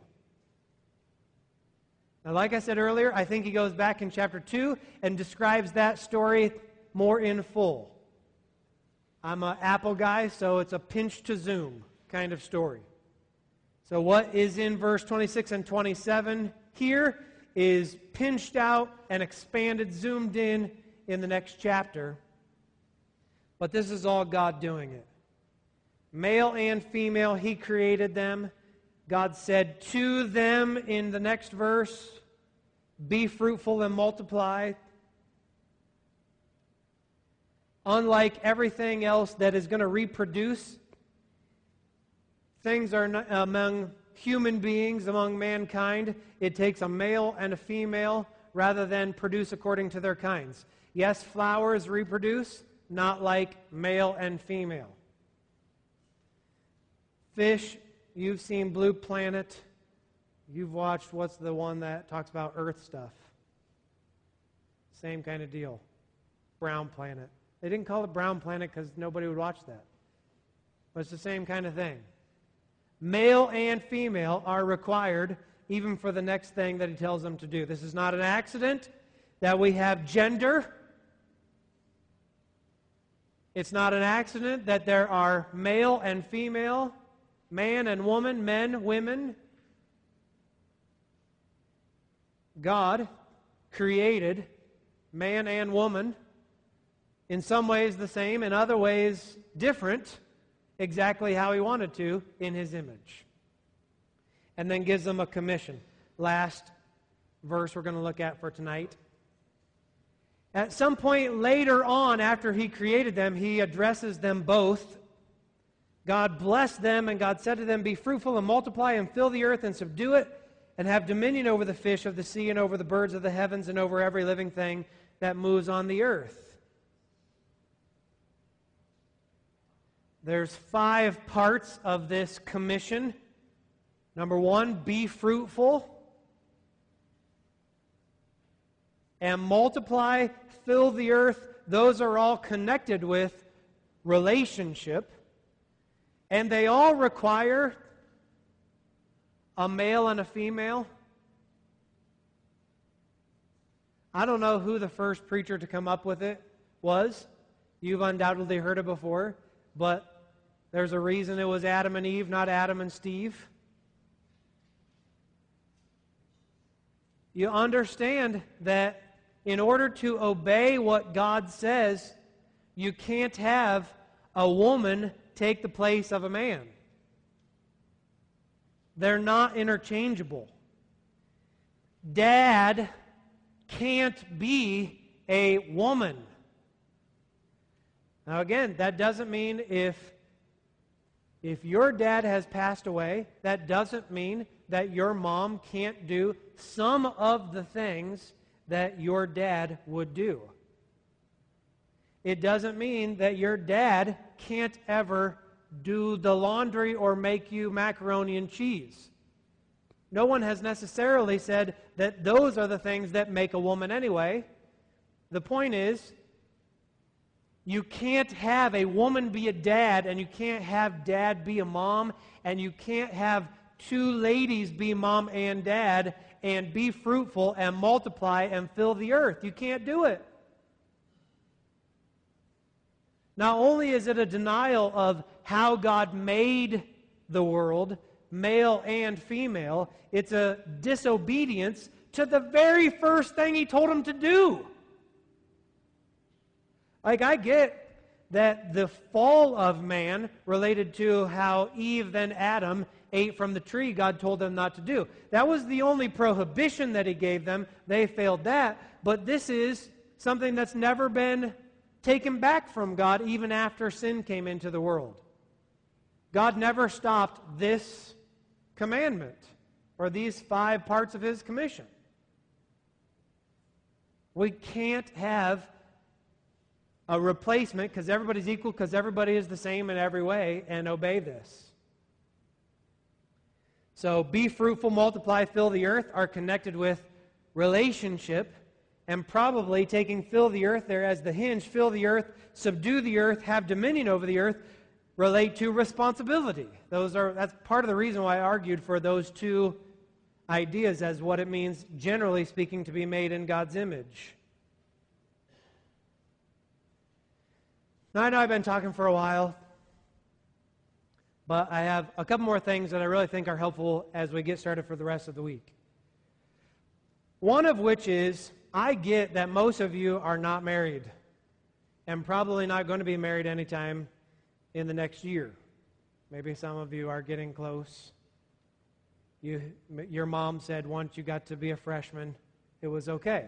Now, like I said earlier, I think He goes back in chapter 2 and describes that story more in full. I'm an Apple guy, so it's a pinch to zoom kind of story. So what is in verse 26 and 27 here is pinched out and expanded, zoomed in the next chapter. But this is all God doing it. Male and female, He created them. God said to them in the next verse, be fruitful and multiply. Unlike everything else that is going to reproduce, things are not, among human beings, among mankind, it takes a male and a female rather than produce according to their kinds. Yes, flowers reproduce, not like male and female. Fish, you've seen Blue Planet. You've watched, what's the one that talks about Earth stuff? Same kind of deal. Brown Planet. They didn't call it Brown Planet because nobody would watch that. But it's the same kind of thing. Male and female are required even for the next thing that He tells them to do. This is not an accident that we have gender. It's not an accident that there are male and female, man and woman, men, women. God created man and woman, in some ways the same, in other ways different, exactly how He wanted to in His image. And then gives them a commission. Last verse we're going to look at for tonight. At some point later on, after He created them, He addresses them both. God blessed them, and God said to them, be fruitful and multiply and fill the earth and subdue it, and have dominion over the fish of the sea and over the birds of the heavens and over every living thing that moves on the earth. There's 5 parts of this commission. Number 1, be fruitful and multiply, fill the earth. Those are all connected with relationship. And they all require a male and a female. I don't know who the first preacher to come up with it was. You've undoubtedly heard it before. But there's a reason it was Adam and Eve, not Adam and Steve. You understand that in order to obey what God says, you can't have a woman take the place of a man. They're not interchangeable. dad can't be a woman. Now again, that doesn't mean if your dad has passed away, that doesn't mean that your mom can't do some of the things that your dad would do. It doesn't mean that your dad can't ever do the laundry or make you macaroni and cheese. No one has necessarily said that those are the things that make a woman anyway. The point is, you can't have a woman be a dad, and you can't have dad be a mom, and you can't have two ladies be mom and dad and be fruitful and multiply and fill the earth. You can't do it. Not only is it a denial of how God made the world, male and female, it's a disobedience to the very first thing He told him to do. Like, I get that the fall of man related to how Eve then Adam ate from the tree God told them not to do. That was the only prohibition that He gave them. They failed that. But this is something that's never been taken back from God even after sin came into the world. God never stopped this commandment or these 5 parts of His commission. We can't have a replacement because everybody's equal, because everybody is the same in every way, and obey this. So be fruitful, multiply, fill the earth are connected with relationship, and probably taking fill the earth there as the hinge, fill the earth, subdue the earth, have dominion over the earth, relate to responsibility. That's part of the reason why I argued for those 2 ideas as what it means, generally speaking, to be made in God's image. Now, I know I've been talking for a while, but I have a couple more things that I really think are helpful as we get started for the rest of the week. One of which is, I get that most of you are not married and probably not going to be married anytime in the next year. Maybe some of you are getting close. Your mom said once you got to be a freshman, it was okay.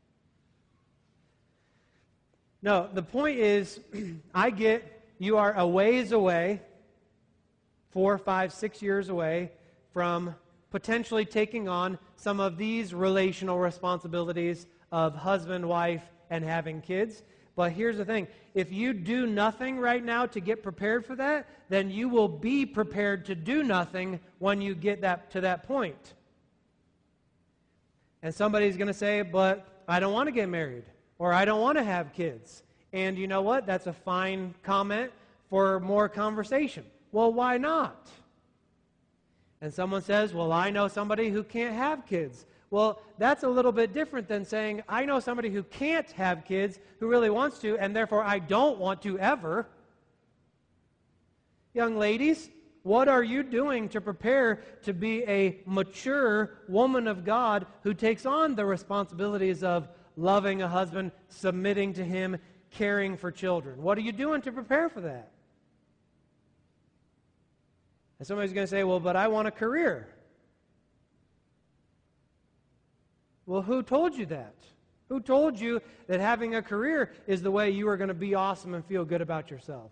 No, the point is, I get you are a ways away, 4, 5, 6 years away from potentially taking on some of these relational responsibilities of husband, wife, and having kids. But here's the thing. If you do nothing right now to get prepared for that, then you will be prepared to do nothing when you get to that point. And somebody's going to say, but I don't want to get married, or I don't want to have kids. And you know what? That's a fine comment for more conversation. Well, why not? And someone says, well, I know somebody who can't have kids. Well, that's a little bit different than saying, I know somebody who can't have kids who really wants to, and therefore I don't want to ever. Young ladies, what are you doing to prepare to be a mature woman of God who takes on the responsibilities of loving a husband, submitting to him, caring for children? What are you doing to prepare for that? And somebody's going to say, well, but I want a career. Well, who told you that? Who told you that having a career is the way you are going to be awesome and feel good about yourself?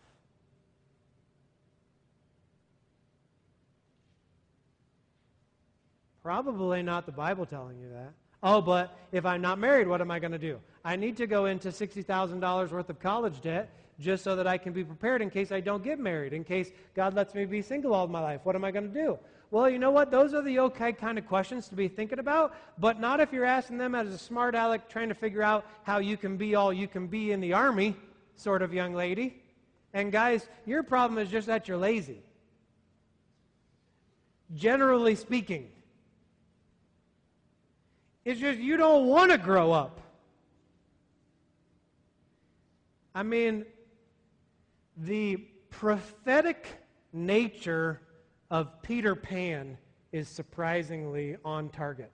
Probably not the Bible telling you that. Oh, but if I'm not married, what am I going to do? I need to go into $60,000 worth of college debt just so that I can be prepared in case I don't get married, in case God lets me be single all my life. What am I going to do? Well, you know what? Those are the okay kind of questions to be thinking about, but not if you're asking them as a smart aleck trying to figure out how you can be all you can be in the army sort of young lady. And guys, your problem is just that you're lazy. Generally speaking. It's just you don't want to grow up. I mean, the prophetic nature of Peter Pan is surprisingly on target.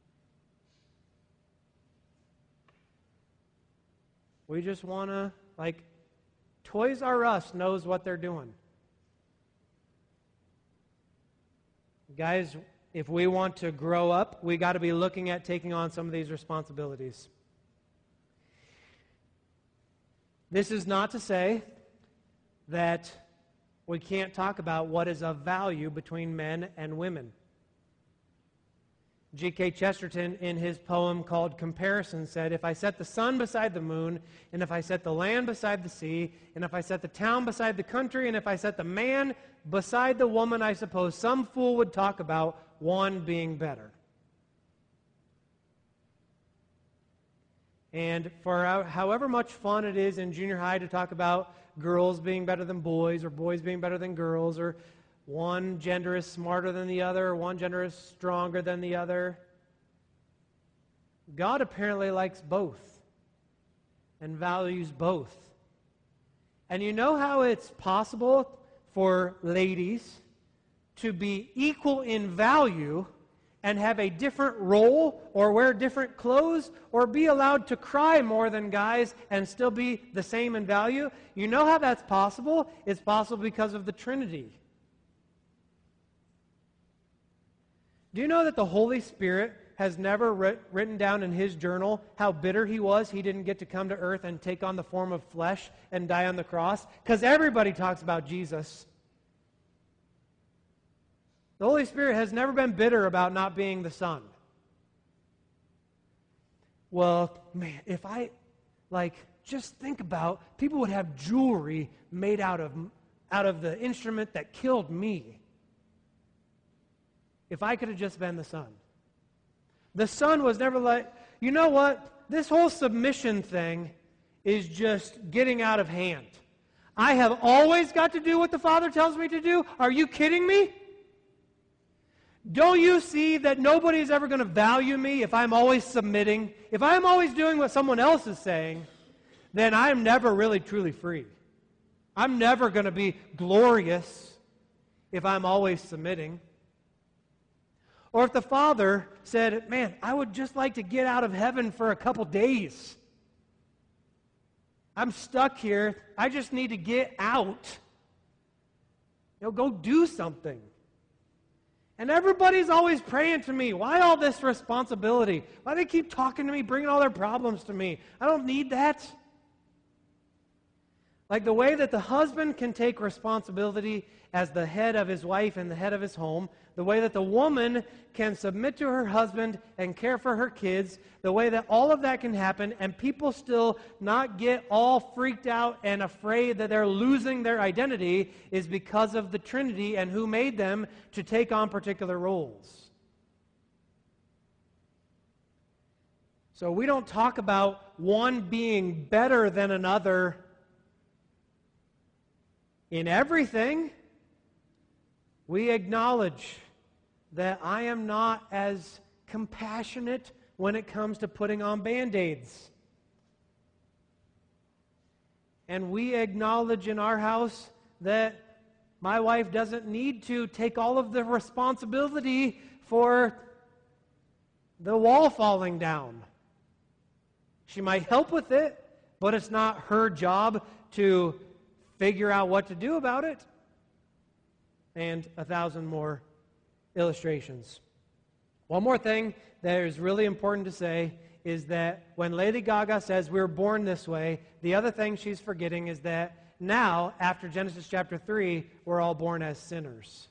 We just want to, Toys R Us knows what they're doing. Guys, if we want to grow up, we got to be looking at taking on some of these responsibilities. This is not to say that we can't talk about what is of value between men and women. G.K. Chesterton, in his poem called Comparison, said, "If I set the sun beside the moon, and if I set the land beside the sea, and if I set the town beside the country, and if I set the man beside the woman, I suppose some fool would talk about one being better." And for however much fun it is in junior high to talk about girls being better than boys, or boys being better than girls, or one gender is smarter than the other, or one gender is stronger than the other, God apparently likes both and values both. And you know how it's possible for ladies to be equal in value and have a different role, or wear different clothes, or be allowed to cry more than guys and still be the same in value? You know how that's possible? It's possible because of the Trinity. Do you know that the Holy Spirit has never written down in his journal how bitter he was he didn't get to come to earth and take on the form of flesh and die on the cross? Because everybody talks about Jesus. The Holy Spirit has never been bitter about not being the Son. Well, man, if I, just think about, people would have jewelry made out of the instrument that killed me. If I could have just been the Son. The Son was never like, you know what? This whole submission thing is just getting out of hand. I have always got to do what the Father tells me to do? Are you kidding me? Don't you see that nobody's ever going to value me if I'm always submitting? If I'm always doing what someone else is saying, then I'm never really truly free. I'm never going to be glorious if I'm always submitting. Or if the Father said, man, I would just like to get out of heaven for a couple days. I'm stuck here. I just need to get out. Go do something. And everybody's always praying to me. Why all this responsibility? Why they keep talking to me, bringing all their problems to me? I don't need that. Like the way that the husband can take responsibility as the head of his wife and the head of his home, the way that the woman can submit to her husband and care for her kids, the way that all of that can happen, and people still not get all freaked out and afraid that they're losing their identity, is because of the Trinity and who made them to take on particular roles. So we don't talk about one being better than another in everything. We acknowledge that I am not as compassionate when it comes to putting on Band-Aids. And we acknowledge in our house that my wife doesn't need to take all of the responsibility for the wall falling down. She might help with it, but it's not her job to figure out what to do about it. And 1,000 more illustrations. One more thing that is really important to say is that when Lady Gaga says we're born this way, the other thing she's forgetting is that now, after Genesis chapter 3, we're all born as sinners.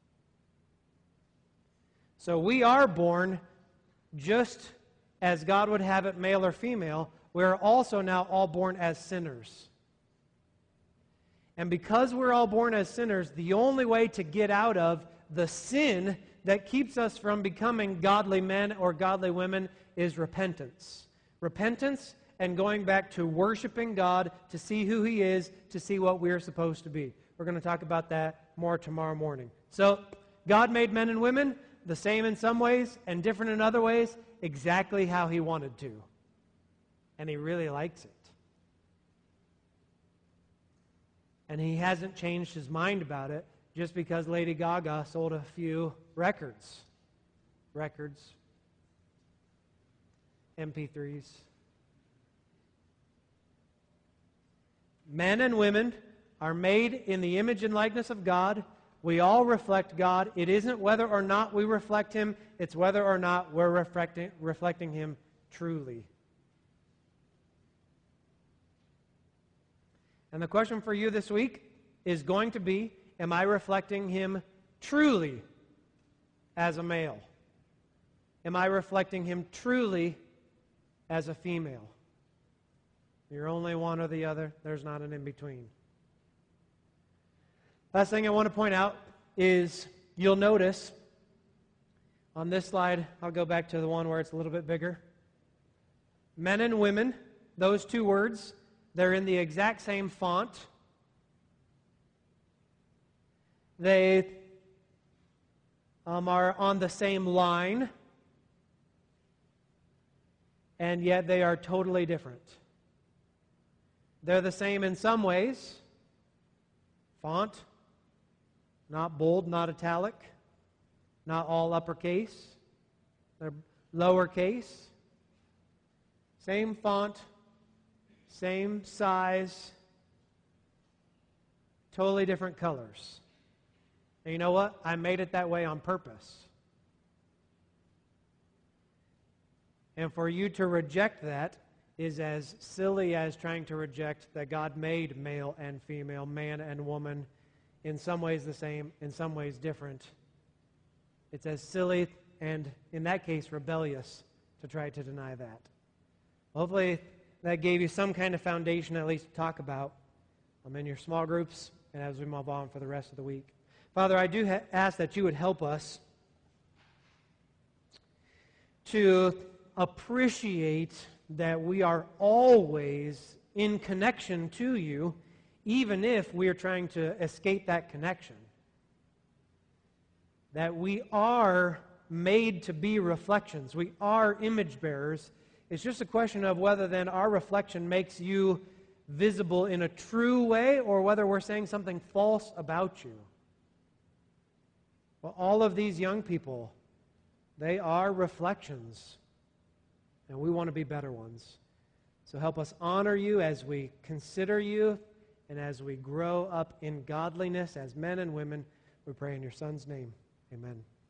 So we are born just as God would have it, male or female. We're also now all born as sinners. And because we're all born as sinners, the only way to get out of the sin that keeps us from becoming godly men or godly women is repentance. Repentance and going back to worshiping God, to see who He is, to see what we're supposed to be. We're going to talk about that more tomorrow morning. So, God made men and women the same in some ways and different in other ways, exactly how He wanted to. And He really likes it. And He hasn't changed His mind about it just because Lady Gaga sold a few records, MP3s. Men and women are made in the image and likeness of God. We all reflect God. It isn't whether or not we reflect Him, it's whether or not we're reflecting Him truly. And the question for you this week is going to be, am I reflecting Him truly as a male? Am I reflecting Him truly as a female? You're only one or the other. There's not an in-between. Last thing I want to point out is you'll notice on this slide, I'll go back to the one where it's a little bit bigger. Men and women, those two words, they're in the exact same font. They are on the same line, and yet they are totally different. They're the same in some ways. Font, not bold, not italic, not all uppercase. They're lowercase. Same font, same size, totally different colors. And you know what? I made it that way on purpose. And for you to reject that is as silly as trying to reject that God made male and female, man and woman, in some ways the same, in some ways different. It's as silly and, in that case, rebellious to try to deny that. Hopefully that gave you some kind of foundation at least to talk about in your small groups and as we move on for the rest of the week. Father, I do ask that you would help us to appreciate that we are always in connection to you, even if we are trying to escape that connection. That we are made to be reflections. We are image bearers. It's just a question of whether then our reflection makes you visible in a true way or whether we're saying something false about you. Well, all of these young people, they are reflections, and we want to be better ones. So help us honor you as we consider you and as we grow up in godliness as men and women. We pray in your Son's name. Amen.